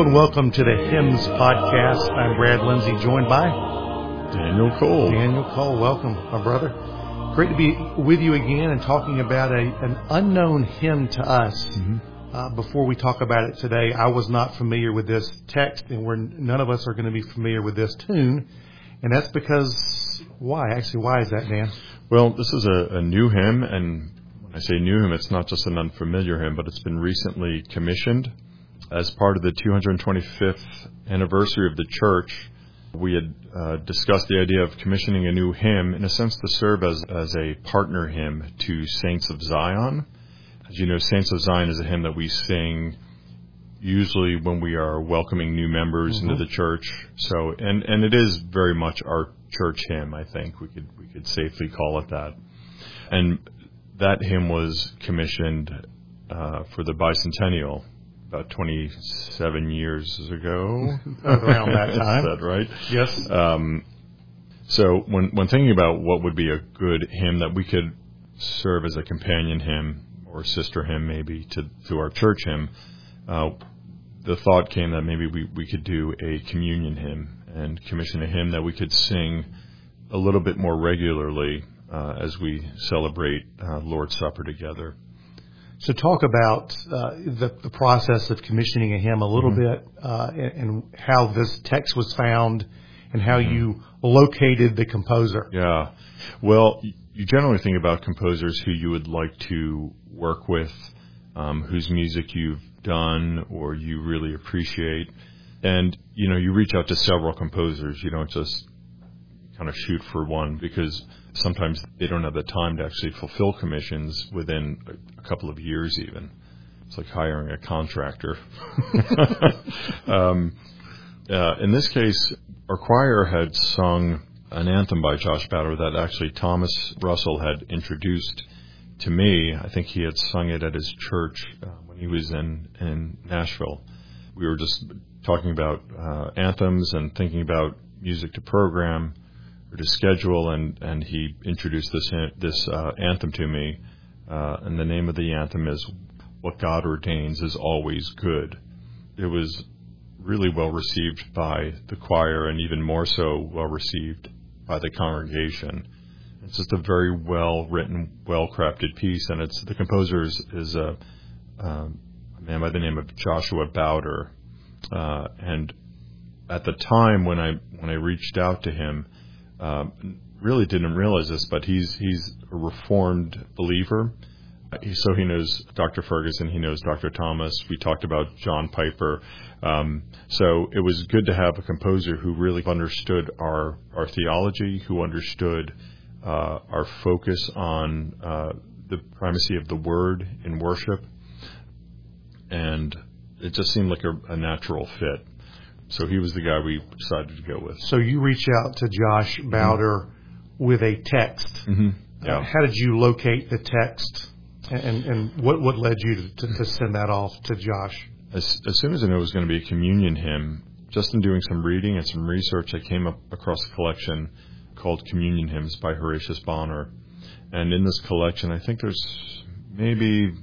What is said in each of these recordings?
and welcome to the Hymns Podcast. I'm Brad Lindsay, joined by Daniel Cole. Daniel Cole, welcome, my brother. Great to be with you again and talking about an unknown hymn to us. Before we talk about it today, I was not familiar with this text, and none of us are going to be familiar with this tune. And that's because, why? Actually, why is that, Dan? Well, this is a new hymn, and when I say new hymn, it's not just an unfamiliar hymn, but it's been recently commissioned. As part of the 225th anniversary of the church, we had discussed the idea of commissioning a new hymn, in a sense to serve as a partner hymn to Saints of Zion. As you know, Saints of Zion is a hymn that we sing usually when we are welcoming new members into the church. So, and it is very much our church hymn, I think. We could safely call it that. And that hymn was commissioned for the bicentennial about 27 years ago. Around that time. Is that right? Yes. So when thinking about what would be a good hymn that we could serve as a companion hymn or sister hymn maybe to our church hymn, the thought came that maybe we could do a communion hymn and commission a hymn that we could sing a little bit more regularly as we celebrate Lord's Supper together. So talk about the process of commissioning a hymn a little bit, and how this text was found and how you located the composer. Yeah. Well, you generally think about composers who you would like to work with, whose music you've done or you really appreciate. And, you reach out to several composers. You don't just kind of shoot for one, because sometimes they don't have the time to actually fulfill commissions within a couple of years even. It's like hiring a contractor. In this case, our choir had sung an anthem by Josh Bowder that actually Thomas Russell had introduced to me. I think he had sung it at his church when he was in Nashville. We were just talking about anthems and thinking about music to program or to schedule, and he introduced this anthem to me, and the name of the anthem is "What God Ordains is Always Good." It was really well received by the choir, and even more so well received by the congregation. It's just a very well written, well crafted piece, and the composer is a man by the name of Joshua Bowder, and at the time when I reached out to him. Really didn't realize this, but he's a Reformed believer. So he knows Dr. Ferguson, he knows Dr. Thomas. We talked about John Piper. So it was good to have a composer who really understood our theology, who understood our focus on the primacy of the Word in worship. And it just seemed like a natural fit. So he was the guy we decided to go with. So you reach out to Josh Bowder with a text. Yeah. How did you locate the text, and what led you to send that off to Josh? As soon as I knew it was going to be a communion hymn, just in doing some reading and some research, I came across a collection called Communion Hymns by Horatius Bonner. And in this collection, I think there's maybe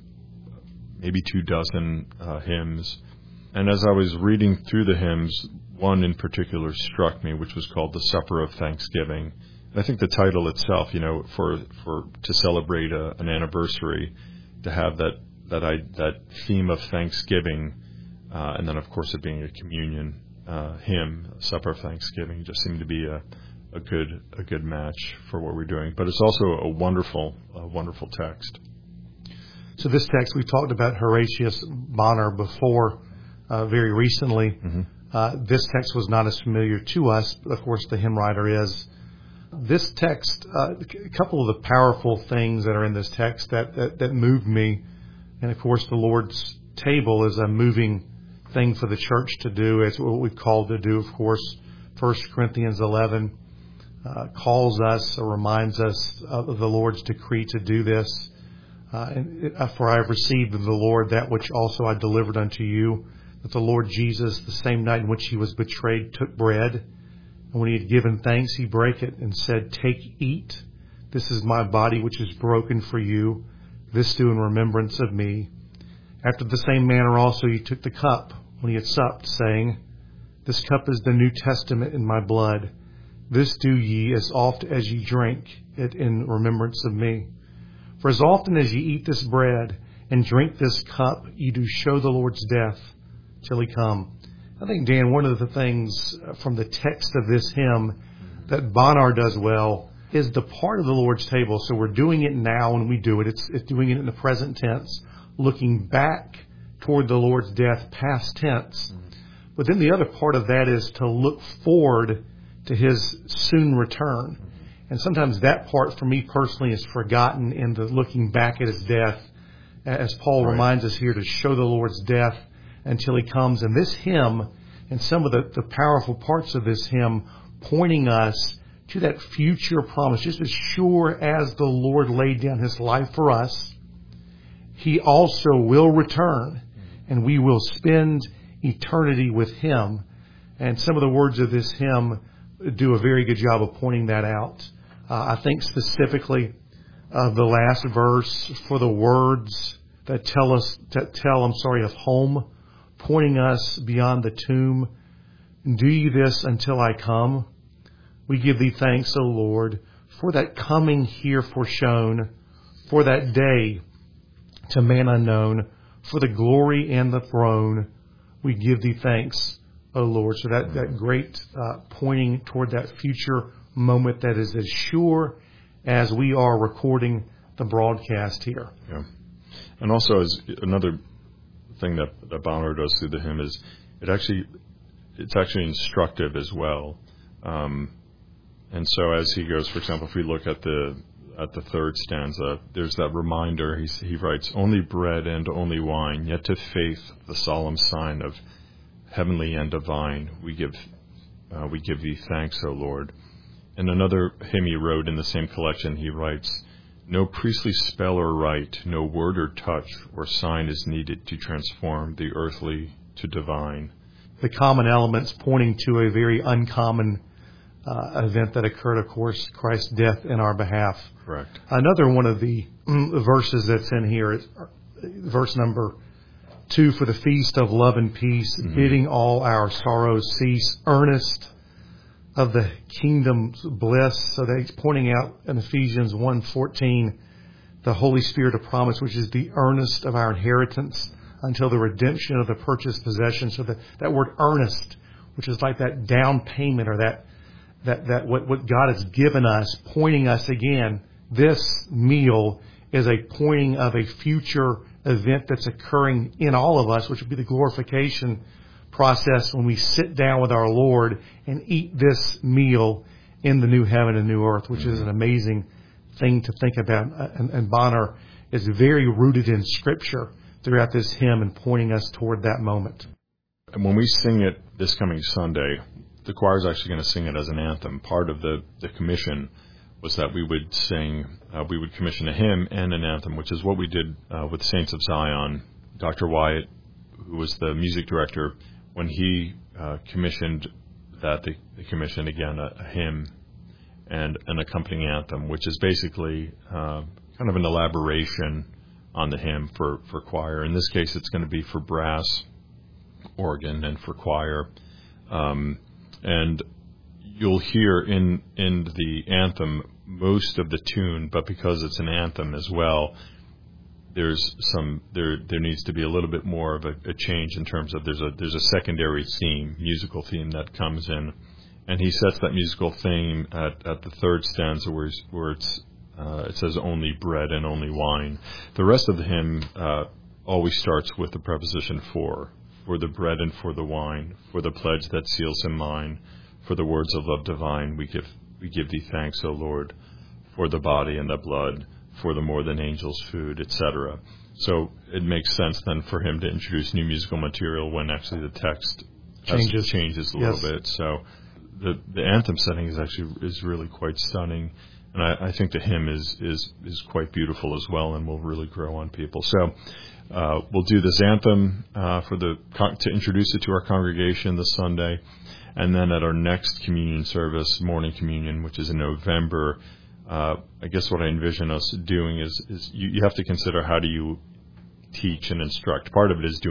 24 hymns. And as I was reading through the hymns, one in particular struck me, which was called The Supper of Thanksgiving. And I think the title itself, for to celebrate an anniversary, to have that theme of Thanksgiving, and then of course it being a communion hymn, Supper of Thanksgiving, just seemed to be a good match for what we're doing. But it's also a wonderful text. So this text, we talked about Horatius Bonner before. Very recently. This text was not as familiar to us, but of course the hymn writer is. This text, a couple of the powerful things that are in this text that moved me, and of course the Lord's table is a moving thing for the church to do. It's what we've called to do, of course. 1 Corinthians 11 calls us or reminds us of the Lord's decree to do this. For I have received of the Lord that which also I delivered unto you, that the Lord Jesus, the same night in which he was betrayed, took bread. And when he had given thanks, he brake it and said, "Take, eat. This is my body which is broken for you. This do in remembrance of me. After the same manner also he took the cup when he had supped, saying, This cup is the New Testament in my blood. This do ye as oft as ye drink it in remembrance of me. For as often as ye eat this bread and drink this cup, ye do show the Lord's death till he come. I think, Dan, one of the things from the text of this hymn that Bonar does well is the part of the Lord's table. So we're doing it now when we do it. It's doing it in the present tense, looking back toward the Lord's death, past tense. But then the other part of that is to look forward to his soon return. And sometimes that part for me personally is forgotten in the looking back at his death, as Paul reminds us here, to show the Lord's death until he comes. And this hymn and some of the powerful parts of this hymn pointing us to that future promise, just as sure as the Lord laid down his life for us, he also will return and we will spend eternity with him. And some of the words of this hymn do a very good job of pointing that out. I think specifically the last verse, for the words that tell of home, pointing us beyond the tomb. Do ye this until I come? We give thee thanks, O Lord, for that coming here foreshown, for that day to man unknown, for the glory and the throne. We give thee thanks, O Lord. So that great pointing toward that future moment that is as sure as we are recording the broadcast here. Yeah. And also, as another thing that Bonar does through the hymn is it's actually instructive as well. And so as he goes, for example, if we look at the third stanza, there's that reminder. He writes, "Only bread and only wine, yet to faith the solemn sign of heavenly and divine. We give thee thanks, O Lord." And another hymn he wrote in the same collection, he writes, "No priestly spell or rite, no word or touch or sign is needed to transform the earthly to divine." The common elements pointing to a very uncommon event that occurred, of course, Christ's death in our behalf. Correct. Another one of the verses that's in here is verse number 2, for the feast of love and peace, bidding all our sorrows cease, earnest of the kingdom's bliss. So that's pointing out in Ephesians 1:14, the Holy Spirit of promise, which is the earnest of our inheritance until the redemption of the purchased possession. So that word earnest, which is like that down payment or that what God has given us, pointing us again, this meal is a pointing of a future event that's occurring in all of us, which would be the glorification process when we sit down with our Lord and eat this meal in the new heaven and new earth, which is an amazing thing to think about. And Bonar is very rooted in Scripture throughout this hymn and pointing us toward that moment. And when we sing it this coming Sunday, the choir is actually going to sing it as an anthem. Part of the commission was that we would commission a hymn and an anthem, which is what we did with Saints of Zion. Dr. Wyatt, who was the music director, when he commissioned that, they commissioned again a hymn and an accompanying anthem, which is basically kind of an elaboration on the hymn for choir. In this case, it's going to be for brass, organ, and for choir. And you'll hear in the anthem most of the tune, but because it's an anthem as well, there needs to be a little bit more of a change in terms of there's a secondary theme, musical theme that comes in, and he sets that musical theme at the third stanza where it says only bread and only wine. The rest of the hymn always starts with the preposition for the bread and for the wine, for the pledge that seals him mine, for the words of love divine, we give thee thanks, O Lord, for the body and the blood, for the more than angels' food, etc. So it makes sense then for him to introduce new musical material when actually the text changes a little bit. So the anthem setting is really quite stunning, and I think the hymn is quite beautiful as well, and will really grow on people. So we'll do this anthem to introduce it to our congregation this Sunday, and then at our next communion service, morning communion, which is in November. I guess what I envision us doing is you have to consider, how do you teach and instruct? Part of it is doing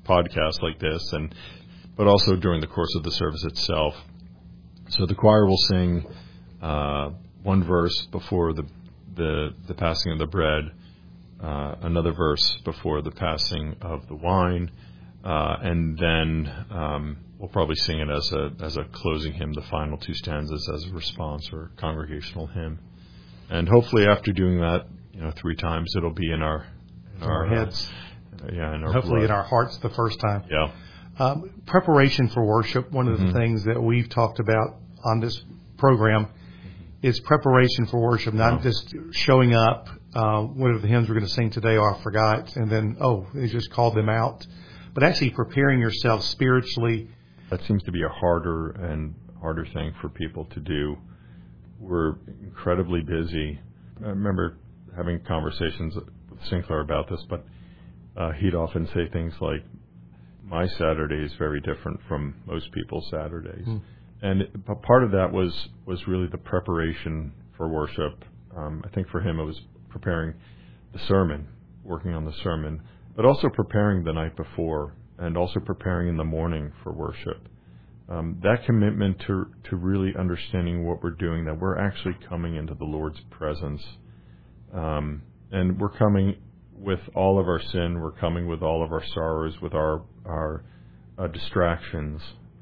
podcast like this, but also during the course of the service itself. So the choir will sing one verse before the passing of the bread, another verse before the passing of the wine, and then we'll probably sing it as a closing hymn, the final 2 stanzas as a response or congregational hymn. And hopefully after doing that, 3 times, it'll be in our heads. In our hopefully blood. in our hearts the first time. Yeah. Preparation for worship. One of the things that we've talked about on this program is preparation for worship, not just showing up. What are the hymns we're going to sing today? Oh, I forgot. And then, they just called them out. But actually preparing yourself spiritually. That seems to be a harder thing for people to do. We're incredibly busy. I remember having conversations with Sinclair about this, but he'd often say things like, my Saturday is very different from most people's Saturdays. And part of that was really the preparation for worship. I think for him it was preparing the sermon, working on the sermon, but also preparing the night before and also preparing in the morning for worship. That commitment to really understanding what we're doing, that we're actually coming into the Lord's presence. And we're coming with all of our sin, we're coming with all of our sorrows, with our distractions.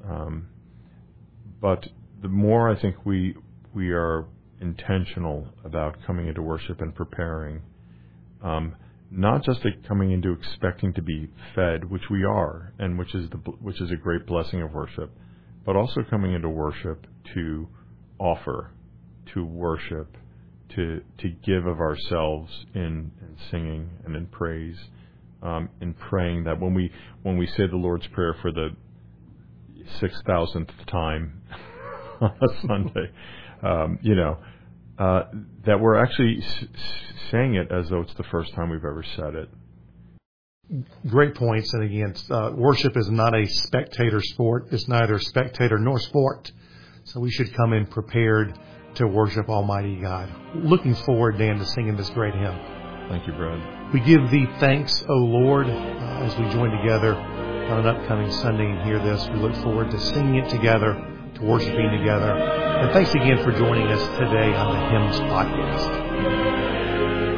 But the more I think we are intentional about coming into worship and preparing, not just coming into expecting to be fed, which we are, and which is a great blessing of worship, but also coming into worship to offer, to worship, to give of ourselves in singing and in praise, in praying, that when we say the Lord's Prayer for the 6,000th time on a Sunday, that we're actually saying it as though it's the first time we've ever said it. Great points. And again, worship is not a spectator sport. It's neither spectator nor sport. So we should come in prepared to worship Almighty God. Looking forward, Dan, to singing this great hymn. Thank you, Brad. We give thee thanks, O Lord, as we join together on an upcoming Sunday and hear this. We look forward to singing it together, to worshiping together. And thanks again for joining us today on the Hymns Podcast.